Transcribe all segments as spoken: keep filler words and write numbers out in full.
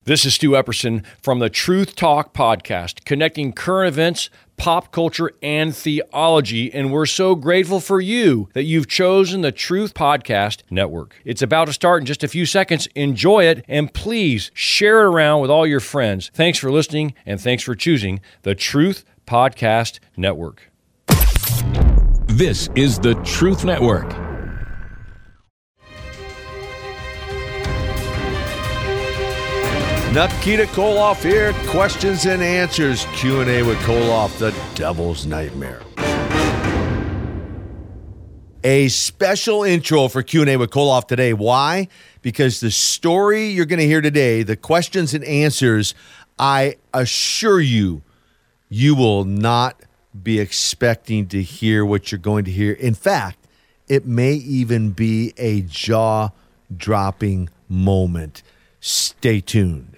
This is Stu Epperson from the Truth Talk podcast, connecting current events, pop culture, and theology, and we're so grateful for you that you've chosen the Truth Podcast Network. It's about to start in just a few seconds. Enjoy it, and please share it around with all your friends. Thanks for listening, and thanks for choosing the Truth Podcast Network. This is the Truth Network. Nikita Koloff here, questions and answers, Q and A with Koloff, the devil's nightmare. A special intro for Q and A with Koloff today. Why? Because the story you're going to hear today, the questions and answers, I assure you, you will not be expecting to hear what you're going to hear. In fact, it may even be a jaw-dropping moment. Stay tuned.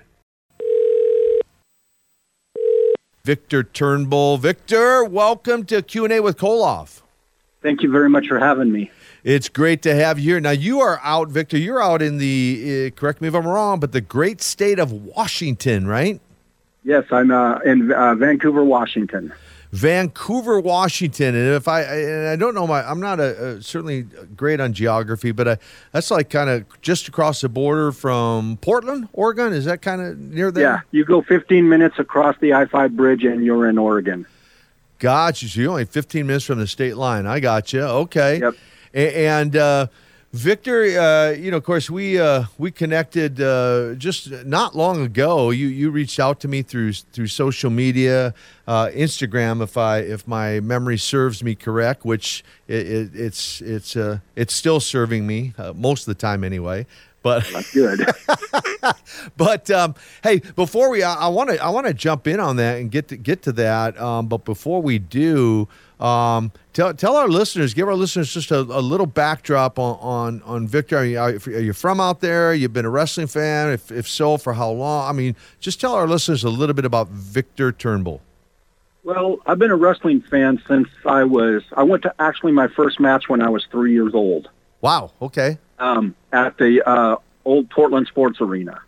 Victor Turnbull. Victor, welcome to Q and A with Koloff. Thank you very much for having me. It's great to have you here. Now, you are out, Victor, you're out in the, uh, correct me if I'm wrong, but the great state of Washington, right? Yes, I'm uh, in uh, Vancouver, Washington. Vancouver, Washington, and if I and I don't know my I'm not a, a certainly great on geography, but I, that's like kind of just across the border from Portland, Oregon. Is that kind of near there? Yeah, you go fifteen minutes across the I five bridge and you're in Oregon. Gotcha. So you're only fifteen minutes from the state line. I got you. Okay. Yep. A- and uh, Victor, uh, you know, of course, we uh, we connected uh, just not long ago. You you reached out to me through through social media, uh, Instagram, if I if my memory serves me correct, which it, it, it's it's uh, it's still serving me uh, most of the time anyway. But that's good. But um, hey, before we, I want to I want to jump in on that and get to get to that. Um, but before we do. Um, tell tell our listeners, give our listeners just a, a little backdrop on, on, on Victor. Are you, are you from out there? You've been a wrestling fan? If if so, for how long? I mean, just tell our listeners a little bit about Victor Turnbull. Well, I've been a wrestling fan since I was, I went to actually my first match when I was three years old. Wow, okay. Um, at the uh, old Portland Sports Arena.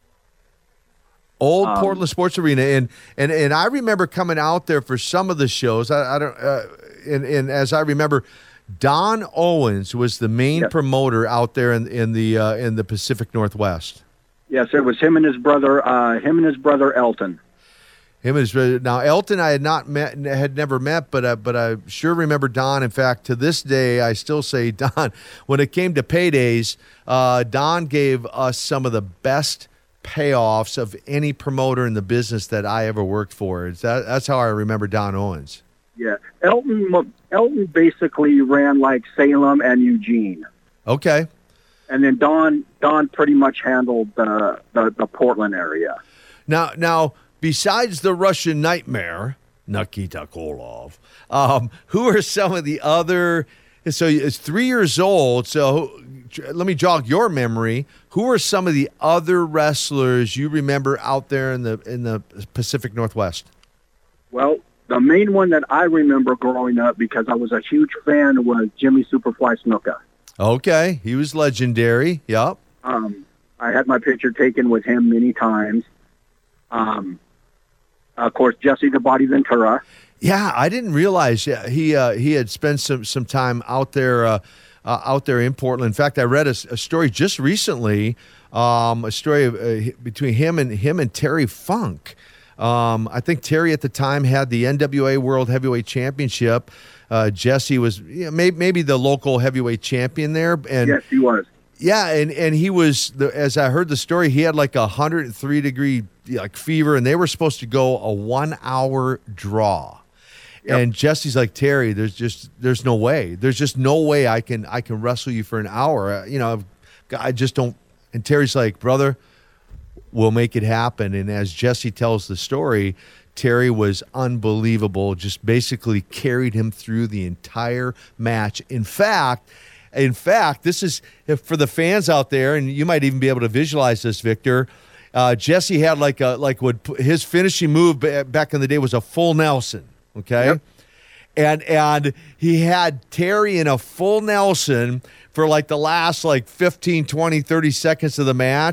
Old um, Portland Sports Arena, and, and and I remember coming out there for some of the shows. I, I don't, uh, and and as I remember, Don Owens was the main yes. promoter out there in in the uh, in the Pacific Northwest. Yes, it was him and his brother. Uh, him and his brother Elton. Him and his brother. Now Elton, I had not met, had never met, but uh, but I sure remember Don. In fact, to this day, I still say Don. When it came to paydays, uh, Don gave us some of the best payoffs of any promoter in the business that I ever worked for. It's that, that's how I remember Don Owens. Yeah, Elton. Elton basically ran like Salem and Eugene. Okay. And then Don. Don pretty much handled the the, the Portland area. Now, now besides the Russian Nightmare, Nikita Koloff, um, who are some of the other? So it's three years old. So let me jog your memory. Who are some of the other wrestlers you remember out there in the in the Pacific Northwest? Well, the main one that I remember growing up, because I was a huge fan, was Jimmy Superfly Snuka. Okay, he was legendary. Yep. Um, I had my picture taken with him many times. Um, of course, Jesse the Body Ventura. Yeah, I didn't realize yeah, he uh, he had spent some some time out there uh, uh, out there in Portland. In fact, I read a, a story just recently, um, a story of, uh, between him and him and Terry Funk. Um, I think Terry at the time had the N W A World Heavyweight Championship. Uh, Jesse was you know, maybe maybe the local heavyweight champion there, and yes, he was. Yeah, and, and he was, the, as I heard the story, he had like a one hundred three degree like fever, and they were supposed to go a one-hour draw. Yep. And Jesse's like, Terry, there's just there's no way. There's just no way I can I can wrestle you for an hour. You know, I just don't. And Terry's like, brother, we'll make it happen. And as Jesse tells the story, Terry was unbelievable, just basically carried him through the entire match. In fact, in fact, this is for the fans out there, and you might even be able to visualize this, Victor. Uh, Jesse had like a like what his finishing move back in the day was a full Nelson. Okay. Yep. And and he had Terry in a full Nelson for like the last like fifteen, twenty, thirty seconds of the match.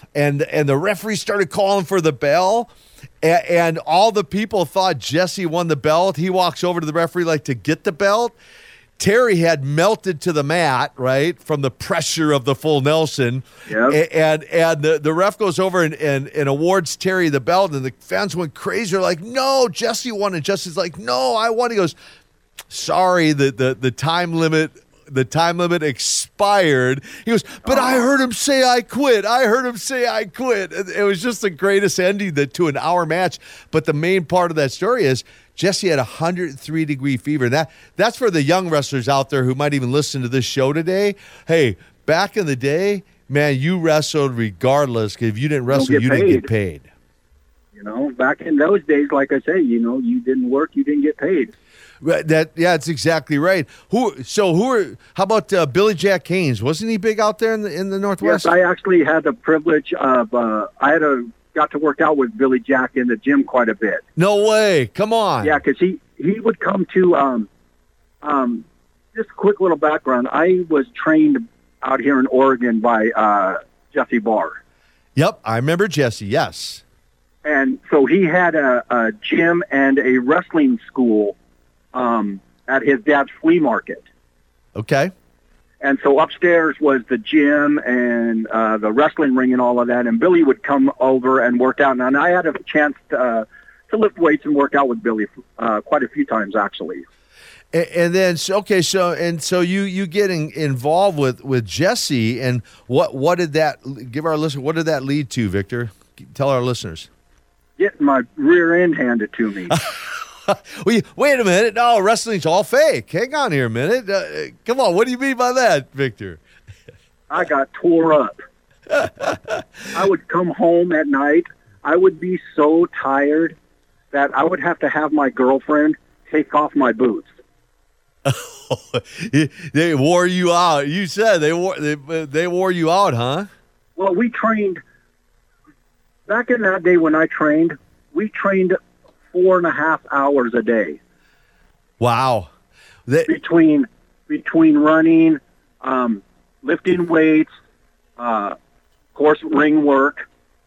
and and the referee started calling for the bell, and, and all the people thought Jesse won the belt. He walks over to the referee like to get the belt. Terry had melted to the mat, right, from the pressure of the full Nelson. Yep. And and, and the, the ref goes over and, and, and awards Terry the belt, and the fans went crazy. They're like, no, Jesse won. And Jesse's like, no, I won. He goes, sorry, the, the, the time limit the time limit expired. He goes, but oh. I heard him say I quit. I heard him say I quit. It was just the greatest ending that, to an hour match. But the main part of that story is Jesse had a one hundred three degree fever. And that, that's for the young wrestlers out there who might even listen to this show today. Hey, back in the day, man, you wrestled regardless, because if you didn't wrestle, you didn't get paid. You know, back in those days, like I say, you know, you didn't work, you didn't get paid. That yeah, that's exactly right. Who? So who are? How about uh, Billy Jack Haynes? Wasn't he big out there in the in the Northwest? Yes, I actually had the privilege of. Uh, I had a got to work out with Billy Jack in the gym quite a bit. No way! Come on. Yeah, because he he would come to. Um, um, just a quick little background. I was trained out here in Oregon by uh, Jesse Barr. Yep, I remember Jesse. Yes. And so he had a, a gym and a wrestling school um, at his dad's flea market. Okay. And so upstairs was the gym and uh, the wrestling ring and all of that. And Billy would come over and work out. And I had a chance to, uh, to lift weights and work out with Billy uh, quite a few times, actually. And, and then, so, okay, so and so you you getting involved with, with Jesse, and what what did that give our listeners? What did that lead to, Victor? Tell our listeners. Getting my rear end handed to me. Wait, wait a minute. No, wrestling's all fake. Hang on here a minute. Uh, come on. What do you mean by that, Victor? I got tore up. I would come home at night. I would be so tired that I would have to have my girlfriend take off my boots. They wore you out. You said they wore they, they wore you out, huh? Well, we trained. Back in that day when I trained, we trained four and a half hours a day. Wow. That- between between running, um, lifting weights, uh, of course, ring work.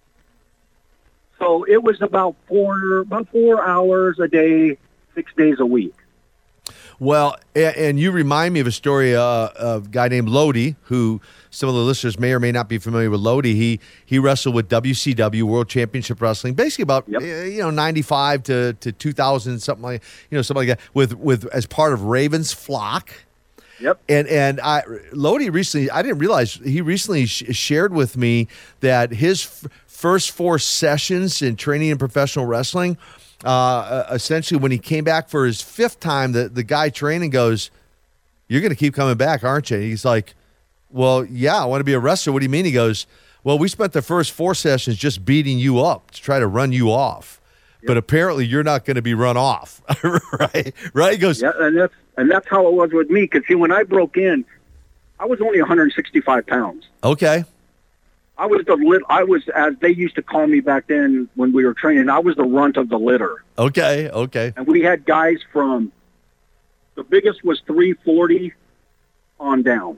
So it was about four about four hours a day, six days a week. Well, and you remind me of a story uh, of a guy named Lodi, who some of the listeners may or may not be familiar with. Lodi, he he wrestled with W C W, World Championship Wrestling, basically about yep. you know ninety-five to, to two thousand, something like you know something like that, with with as part of Raven's Flock. Yep. And and I Lodi recently, I didn't realize he recently sh- shared with me that his f- first four sessions in training in professional wrestling. Uh, essentially, when he came back for his fifth time, the, the guy training goes, "You're going to keep coming back, aren't you?" And he's like, "Well, yeah, I want to be a wrestler." What do you mean? He goes, "Well, we spent the first four sessions just beating you up to try to run you off, yep. but apparently you're not going to be run off, right?" Right? He goes, "Yeah," and that's and that's how it was with me. Because see, when I broke in, I was only one hundred sixty-five pounds. Okay. I was the lit. I was, as they used to call me back then when we were training, I was the runt of the litter. Okay, okay. And we had guys from, the biggest was three forty on down.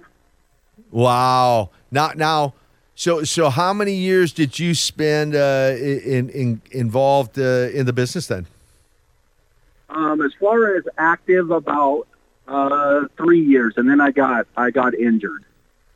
Wow. Now, now, so so how many years did you spend uh, in, in involved uh, in the business then? Um, as far as active, about uh, three years, and then I got I got injured.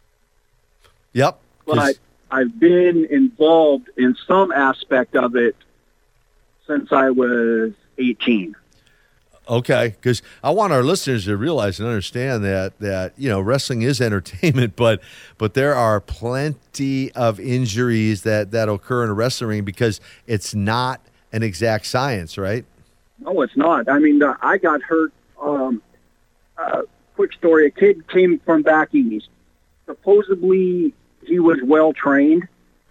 Yep. But I've been involved in some aspect of it since I was eighteen. Okay, because I want our listeners to realize and understand that that you know wrestling is entertainment, but but there are plenty of injuries that that occur in a wrestling ring because it's not an exact science, right? No, it's not. I mean, uh, I got hurt. Um, uh, quick story: a kid came from back east. Supposedly, he was well trained,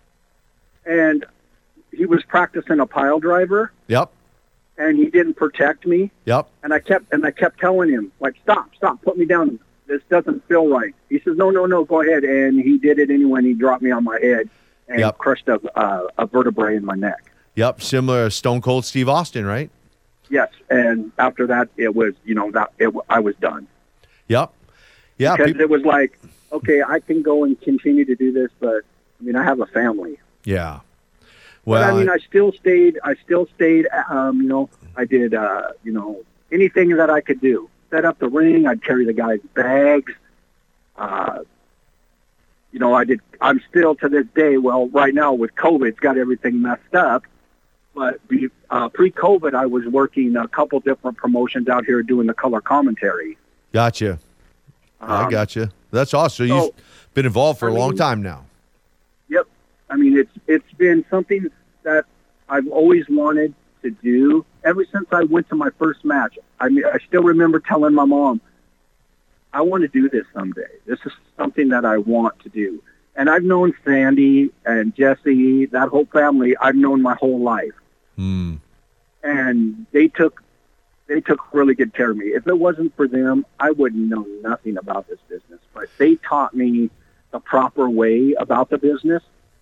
and he was practicing a pile driver. Yep. And he didn't protect me. Yep. And I kept and I kept telling him, like, stop, stop, put me down. This doesn't feel right. He says, no, no, no, go ahead. And he did it anyway. And he dropped me on my head and yep. crushed a, uh, a vertebrae in my neck. Yep. Similar to Stone Cold Steve Austin, right? Yes. And after that, it was, you know, that it, I was done. Yep. Yeah. Because pe- it was like, okay, I can go and continue to do this, but I mean, I have a family. Yeah. Well, but I mean, I still stayed. I still stayed. Um, you know, I did. Uh, you know, anything that I could do. Set up the ring. I'd carry the guys' bags. Uh, you know, I did. I'm still to this day. Well, right now with COVID, it's got everything messed up. But be, uh, pre-COVID, I was working a couple different promotions out here doing the color commentary. Gotcha. Um, I gotcha. That's awesome. So, so you've been involved for I a long mean, time now. Yep. I mean, it's it's been something that I've always wanted to do ever since I went to my first match. I mean, I still remember telling my mom, I want to do this someday. This is something that I want to do. And I've known Sandy and Jesse, that whole family, I've known my whole life. Hmm. And they took they took really good care of me. If it wasn't for them, I wouldn't know nothing about this business. But they taught me the proper way about the business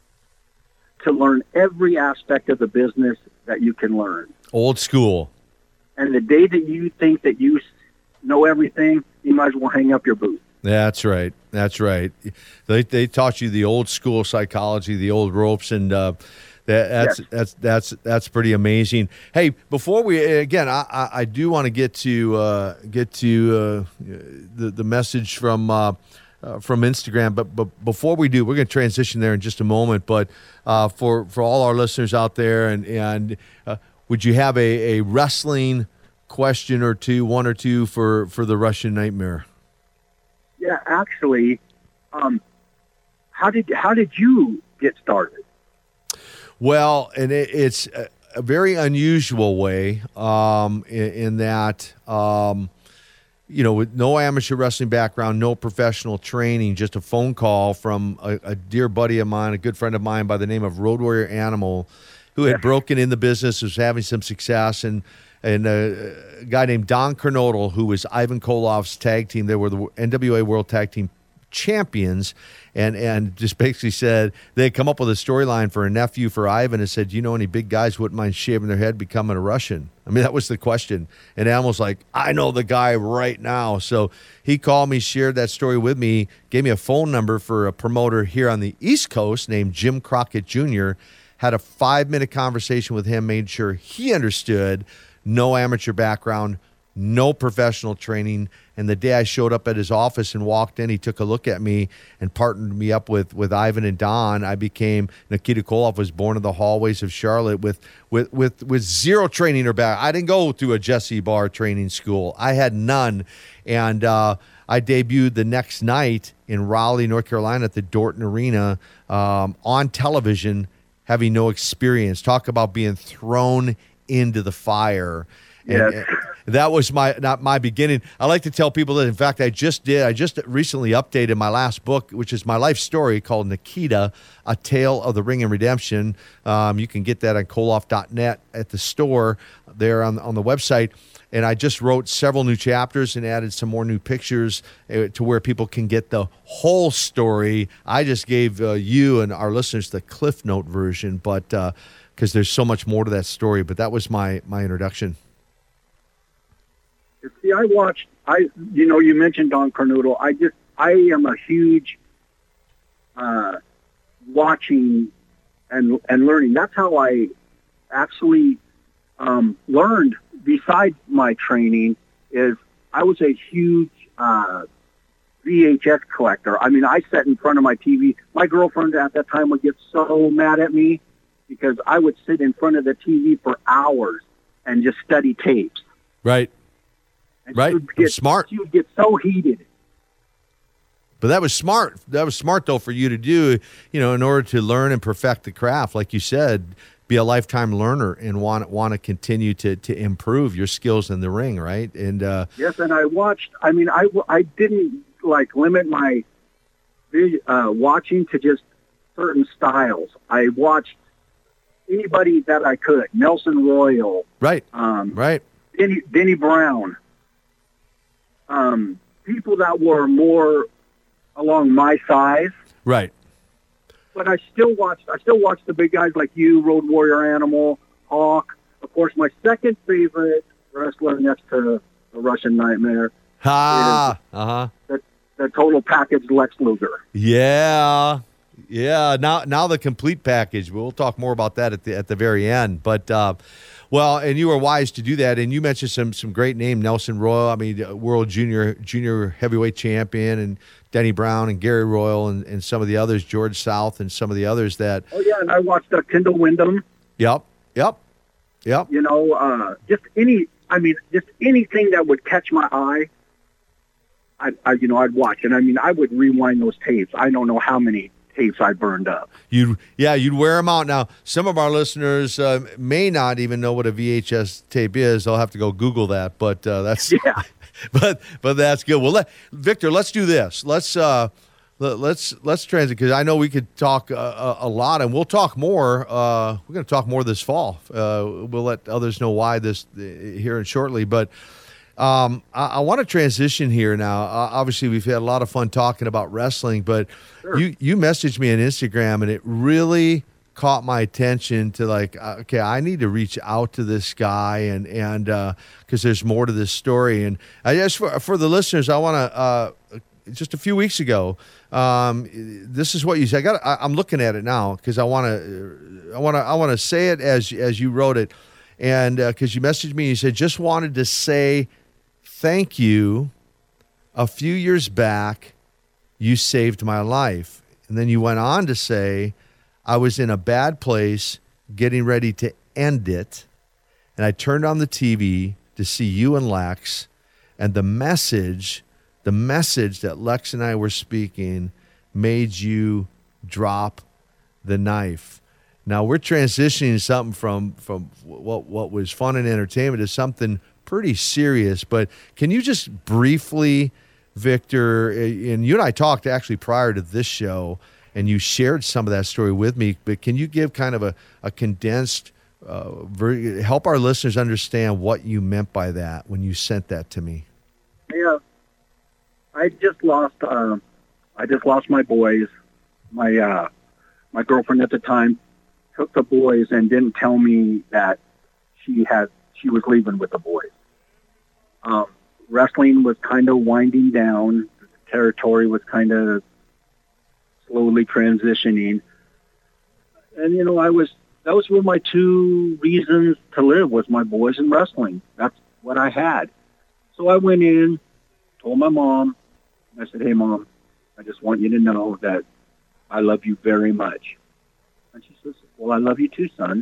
to learn every aspect of the business that you can learn. Old school. And the day that you think that you know everything, you might as well hang up your boots. That's right. That's right. They they taught you the old school psychology, the old ropes, and uh, that, that's Yes. that's that's that's pretty amazing. Hey, before we again, I I, I do want to get to uh, get to uh, the the message from. Uh, Uh, from Instagram, but but before we do, we're going to transition there in just a moment. But uh, for for all our listeners out there, and and uh, would you have a, a wrestling question or two, one or two for for the Russian Nightmare? Yeah, actually, um, how did how did you get started? Well, and it, it's a, a very unusual way um, in, in that. Um, you know, with no amateur wrestling background, no professional training, just a phone call from a, a dear buddy of mine, a good friend of mine by the name of Road Warrior Animal, who had broken in the business, was having some success, and and a, a guy named Don Kernodle, who was Ivan Koloff's tag team. They were the N W A World Tag Team Champions, and and just basically said they had come up with a storyline for a nephew for Ivan and said, you know, any big guys wouldn't mind shaving their head, becoming a Russian? I mean, that was the question. And Animal's like, I know the guy right now. So he called me, shared that story with me, gave me a phone number for a promoter here on the East Coast named Jim Crockett Junior Had a five-minute conversation with him, made sure he understood no amateur background, no professional training. And the day I showed up at his office and walked in, he took a look at me and partnered me up with, with Ivan and Don. I became, Nikita Koloff was born in the hallways of Charlotte with with with, with zero training or back. I didn't go to a Jesse Barr training school. I had none. And uh, I debuted the next night in Raleigh, North Carolina at the Dorton Arena um, on television, having no experience. Talk about being thrown into the fire. And, Yes. and that was my not my beginning. I like to tell people that, in fact, I just did. I just recently updated my last book, which is my life story called Nikita, A Tale of the Ring and Redemption. Um, you can get that on Koloff dot net at the store there on, on the website. And I just wrote several new chapters and added some more new pictures uh, to where people can get the whole story. I just gave uh, you and our listeners the Cliff Note version, but because uh, there's so much more to that story. But that was my my introduction. See, I watched, I, you know, you mentioned Don Kernodle. I just, I am a huge uh, watching and and learning. That's how I actually um, learned, besides my training, is I was a huge uh, V H S collector. I mean, I sat in front of my T V. My girlfriend at that time would get so mad at me because I would sit in front of the T V for hours and just study tapes. Right. And Right. she would get, Smart. She would get so heated. But that was smart. That was smart, though, for you to do, you know, in order to learn and perfect the craft. Like you said, be a lifetime learner and want, want to continue to, to improve your skills in the ring, right? And uh, Yes, and I watched, I mean, I, I didn't, like, limit my uh, watching to just certain styles. I watched anybody that I could. Nelson Royal. right, Um, right. Denny, Denny Brown. Um, people that were more along my size. Right. But I still watched. I still watched the big guys like you, Road Warrior Animal, Hawk. Of course, my second favorite wrestler next to the Russian Nightmare, Ha. Uh huh. the, the total package Lex Luger. Yeah. Yeah, now now the complete package. We'll talk more about that at the at the very end. But uh, well, and you were wise to do that. And you mentioned some some great name, Nelson Royal. I mean, world junior junior heavyweight champion, and Denny Brown and Gary Royal, and, and some of the others, George South, and some of the others that. Oh yeah, and I watched uh, Kendall Windham. Yep, yep, yep. You know, uh, just any. I mean, just anything that would catch my eye. I, I, you know, I'd watch, and I mean, I would rewind those tapes. I don't know how many tapes I burned up. You, yeah, you'd wear them out. Now, some of our listeners uh, may not even know what a V H S tape is. They'll have to go Google that. But uh, that's, yeah. but but that's good. Well, let, Victor, let's do this. Let's uh, let, let's let's transit, because I know we could talk a, a lot, and we'll talk more. Uh, we're going to talk more this fall. Uh, we'll let others know why this uh, here and shortly, but. Um, I, I want to transition here now. Uh, obviously, we've had a lot of fun talking about wrestling, but Sure. you, you messaged me on Instagram, and it really caught my attention to like, uh, okay, I need to reach out to this guy, and and because uh, there's more to this story. And I guess for for the listeners, I want to. Uh, just a few weeks ago, um, this is what you said. I got. I, I'm looking at it now because I want to. I want to. I want to say it as as you wrote it, and because uh, you messaged me, you said just wanted to say. Thank you. A few years back, you saved my life. And then you went on to say, I was in a bad place, getting ready to end it. And I turned on the T V to see you and Lex. And the message, the message that Lex and I were speaking made you drop the knife. Now we're transitioning something from, from what, what was fun and entertainment to something pretty serious, but can you just briefly, Victor, and you and I talked actually prior to this show, and you shared some of that story with me, but can you give kind of a, a condensed, uh, very, help our listeners understand what you meant by that when you sent that to me? Yeah, I just lost, uh, I just lost my boys. My, uh, my girlfriend at the time took the boys and didn't tell me that she had, she was leaving with the boys. Um, wrestling was kind of winding down. The territory was kind of slowly transitioning. And, you know, I was, those were my two reasons to live, was my boys and wrestling. That's what I had. So I went in, told my mom, I said, hey, Mom, I just want you to know that I love you very much. And she says, well, I love you too, son.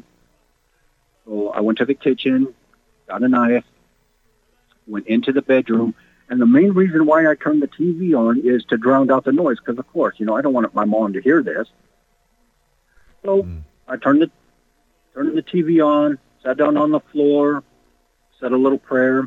So I went to the kitchen, got a knife, went into the bedroom, and the main reason why I turned the T V on is to drown out the noise, because, of course, you know, I don't want my mom to hear this. So mm. I turned the, turned the T V on, sat down on the floor, said a little prayer.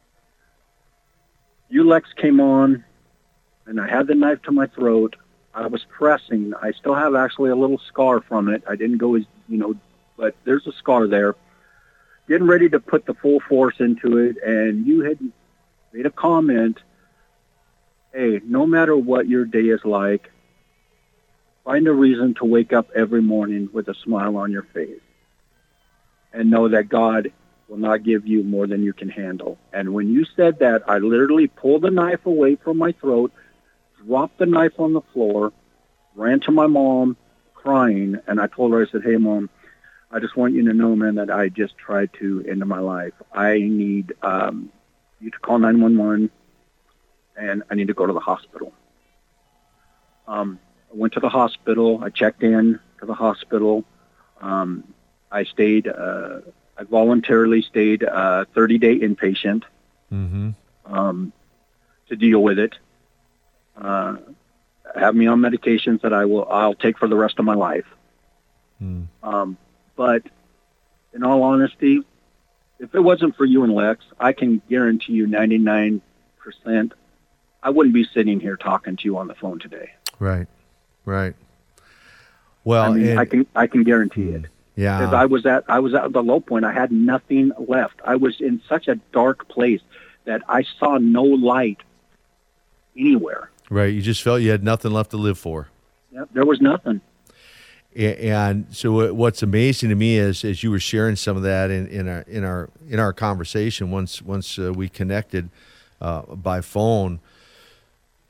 Ulex came on, and I had the knife to my throat. I was pressing. I still have actually a little scar from it. I didn't go as, you know, but there's a scar there. Getting ready to put the full force into it, and you had made a comment, hey, no matter what your day is like, find a reason to wake up every morning with a smile on your face and know that God will not give you more than you can handle. And when you said that, I literally pulled the knife away from my throat, dropped the knife on the floor, ran to my mom crying, and I told her, I said, hey, Mom, I just want you to know, man, that I just tried to end my life. I need um, you to call nine one one, and I need to go to the hospital. Um, I went to the hospital. I checked in to the hospital. Um, I stayed, uh, I voluntarily stayed uh, thirty-day inpatient mm-hmm. um, to deal with it. Uh, have me on medications that I will, I'll take for the rest of my life. Mm. Um, But in all honesty, if it wasn't for you and Lex, I can guarantee you ninety-nine percent I wouldn't be sitting here talking to you on the phone today. Right, right. Well, I mean, and, I can I can guarantee it. Yeah. Because I was at I was at the low point. I had nothing left. I was in such a dark place that I saw no light anywhere. Right. You just felt you had nothing left to live for. Yep, there was nothing. And so what's amazing to me is, as you were sharing some of that in, in our in our in our conversation once once uh, we connected uh, by phone,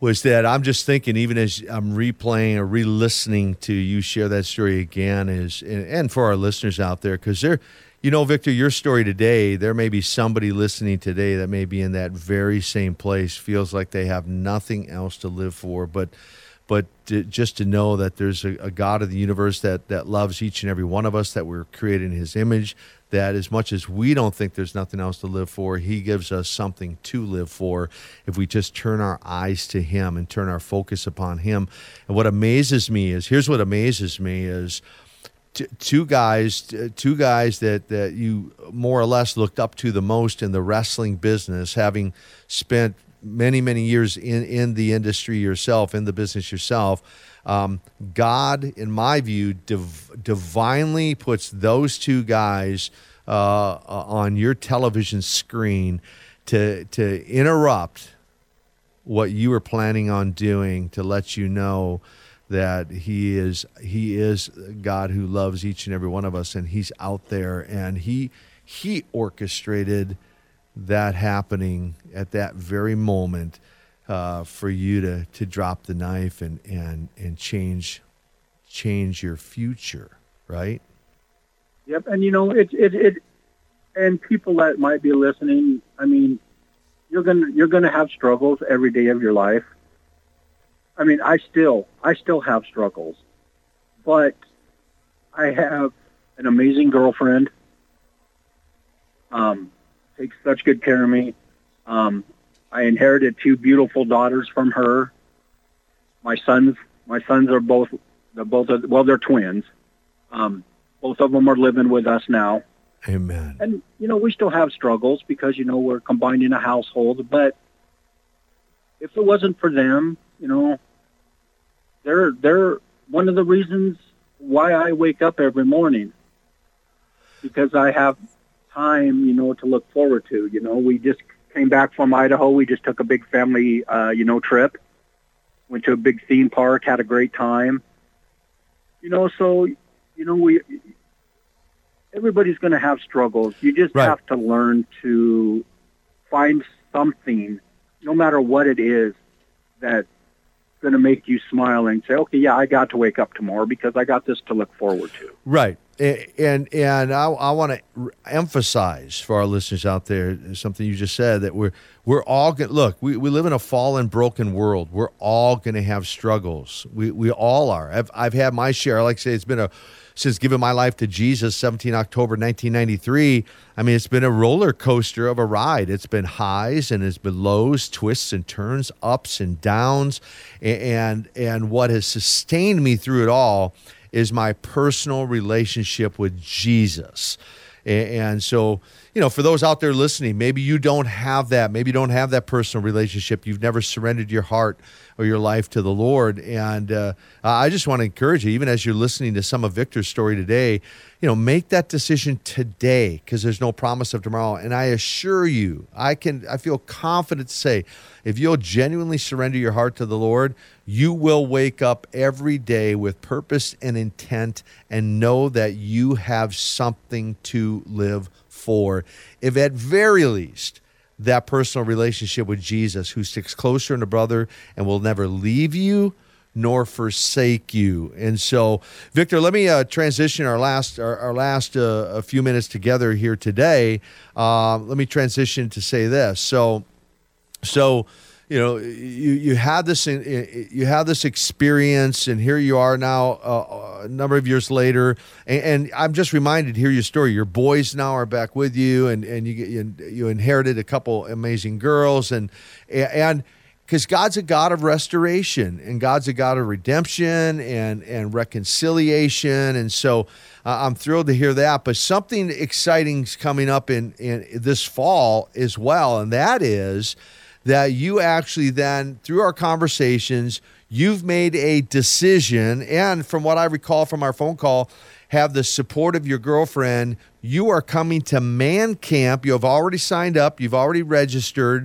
was that I'm just thinking, even as I'm replaying or re-listening to you share that story again, is and, and for our listeners out there, because they're, you know, Victor, your story today, there may be somebody listening today that may be in that very same place, feels like they have nothing else to live for, but but to, just to know that there's a, a God of the universe that that loves each and every one of us, that we're created in his image, that as much as we don't think there's nothing else to live for, he gives us something to live for if we just turn our eyes to him and turn our focus upon him. And what amazes me is, here's what amazes me is, t- two guys, t- two guys that, that you more or less looked up to the most in the wrestling business, having spent many, many years in, in the industry yourself, in the business yourself. Um, God, in my view, div- divinely puts those two guys uh, on your television screen to to interrupt what you were planning on doing, to let you know that he is he is God who loves each and every one of us, and he's out there, and he he orchestrated that happening at that very moment. Uh, for you to, to drop the knife and, and, and change change your future, right? Yep, and you know it it it, and people that might be listening, I mean, you're gonna you're gonna have struggles every day of your life. I mean, I still I still have struggles, but I have an amazing girlfriend. Um, takes such good care of me. Um, I inherited two beautiful daughters from her. My sons, my sons are both, they're both, well, they're twins. Um, both of them are living with us now. Amen. And, you know, we still have struggles because, you know, we're combining a household. But if it wasn't for them, you know, they're, they're one of the reasons why I wake up every morning. Because I have time, you know, to look forward to. You know, we just came back from Idaho. We just took a big family, uh, you know, trip. Went to a big theme park, had a great time. You know, so, you know, we everybody's going to have struggles. You just right. have to learn to find something, no matter what it is, that's going to make you smile and say, okay, yeah, I got to wake up tomorrow because I got this to look forward to. Right. And and I, I want to emphasize for our listeners out there something you just said, that we're we're all going look. We, we live in a fallen, broken world. We're all going to have struggles. We we all are. I've I've had my share. I like to say it's been a since giving my life to Jesus, seventeenth of October nineteen ninety-three. I mean, it's been a roller coaster of a ride. It's been highs and it's been lows, twists and turns, ups and downs, and and what has sustained me through it all is my personal relationship with Jesus. And so, you know, for those out there listening, maybe you don't have that. Maybe you don't have that personal relationship. You've never surrendered your heart or your life to the Lord. And uh, I just want to encourage you, even as you're listening to some of Victor's story today, you know, make that decision today, because there's no promise of tomorrow. And I assure you, I can, I feel confident to say, if you'll genuinely surrender your heart to the Lord, you will wake up every day with purpose and intent and know that you have something to live for. If at very least, that personal relationship with Jesus, who sticks closer than a brother and will never leave you nor forsake you. And so, Victor, let me uh, transition our last our, our last uh, a few minutes together here today. Uh, let me transition to say this. So, so you know, you you had this you had this experience, and here you are now, uh, a number of years later. And, and I'm just reminded, hear your story. Your boys now are back with you, and and you you, you inherited a couple amazing girls, and and. Because God's a God of restoration, and God's a God of redemption and, and reconciliation. And so uh, I'm thrilled to hear that. But something exciting is coming up in, in this fall as well, and that is that you actually then, through our conversations, you've made a decision, and from what I recall from our phone call, have the support of your girlfriend. You are coming to Man Camp. You have already signed up. You've already registered.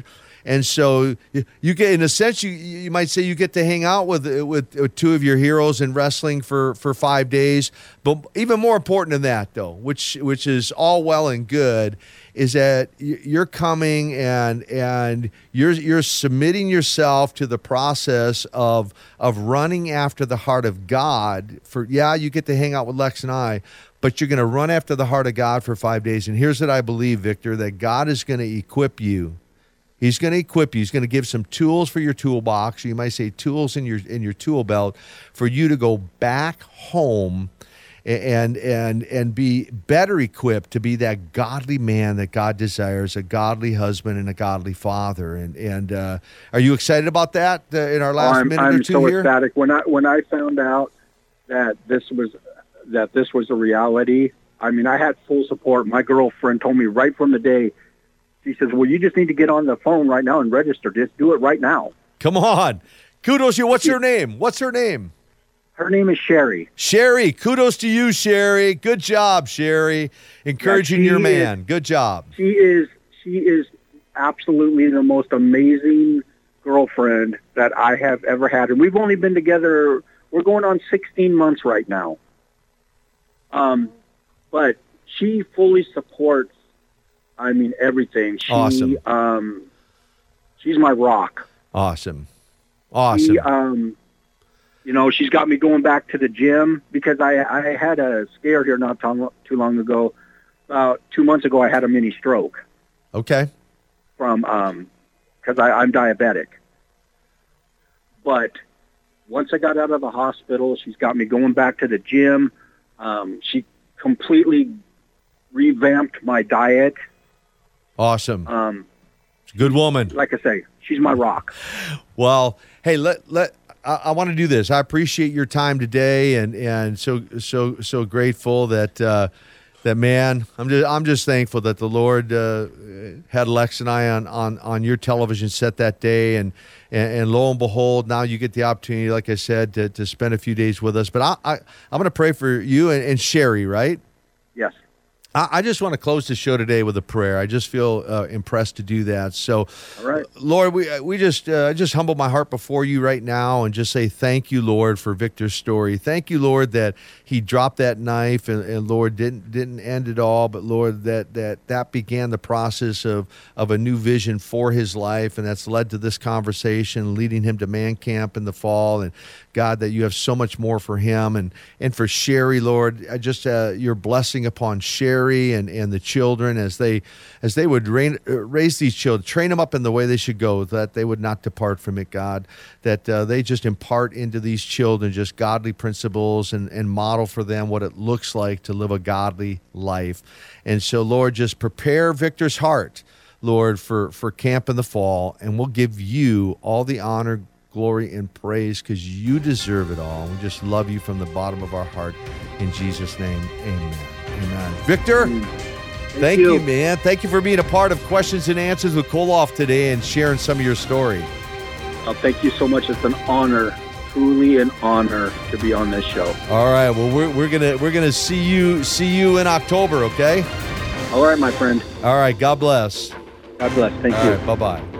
And so you get, in a sense, you you might say you get to hang out with with two of your heroes in wrestling for, for five days. But even more important than that, though, which which is all well and good, is that you're coming and and you're you're submitting yourself to the process of of running after the heart of God. For yeah, you get to hang out with Lex and I, but you're going to run after the heart of God for five days. And here's what I believe, Victor, that God is going to equip you. He's going to equip you. He's going to give some tools for your toolbox. You might say tools in your in your tool belt for you to go back home and and and be better equipped to be that godly man that God desires, a godly husband and a godly father. And and uh, are you excited about that uh, in our last oh, I'm, minute I'm or two so here? ecstatic. When I when I found out that this was that this was a reality, I mean, I had full support. My girlfriend told me right from the day. She says, well, you just need to get on the phone right now and register. Just do it right now. Come on. Kudos to you. What's her name? What's her name? Her name is Sherry. Sherry. Kudos to you, Sherry. Good job, Sherry. Encouraging yeah, your man. Is, Good job. She is she is absolutely the most amazing girlfriend that I have ever had. And we've only been together, we're going on sixteen months right now. Um, but she fully supports I mean, everything. She, awesome. Um, she's my rock. Awesome. Awesome. She, um, you know, she's got me going back to the gym because I, I had a scare here not too long ago. About two months ago, I had a mini stroke. Okay. From, um, because I'm diabetic. But once I got out of the hospital, she's got me going back to the gym. Um, she completely revamped my diet. Awesome. Um, good woman. Like I say, she's my rock. Well, hey, let let I, I want to do this. I appreciate your time today, and and so so so grateful that uh, that man. I'm just I'm just thankful that the Lord uh, had Lex and I on, on on your television set that day, and, and and lo and behold, now you get the opportunity, like I said, to to spend a few days with us. But I, I I'm going to pray for you and, and Sherry, right? Yes. I just want to close the show today with a prayer. I just feel uh, impressed to do that. So, all right. Lord, we we just uh, just humble my heart before you right now and just say thank you, Lord, for Victor's story. Thank you, Lord, that he dropped that knife and, and Lord didn't didn't end it all, but Lord, that that that began the process of of a new vision for his life, and that's led to this conversation, leading him to Man Camp in the fall. And God, that you have so much more for him and and for Sherry, Lord, I just uh, your blessing upon Sherry. And, and the children as they as they would rain, uh, raise these children, train them up in the way they should go, that they would not depart from it, God, that uh, they just impart into these children just godly principles and, and model for them what it looks like to live a godly life. And so, Lord, just prepare Victor's heart, Lord, for, for camp in the fall, and we'll give you all the honor, glory, and praise because you deserve it all. We just love you from the bottom of our heart. In Jesus' name, amen. Amen. Victor, thank, thank you. you, man. Thank you for being a part of Questions and Answers with Koloff today and sharing some of your story. Oh, thank you so much. It's an honor, truly an honor to be on this show. All right. Well, we're we're gonna we're gonna see you see you in October. Okay. All right, my friend. All right. God bless. God bless. Thank All you. right, bye bye.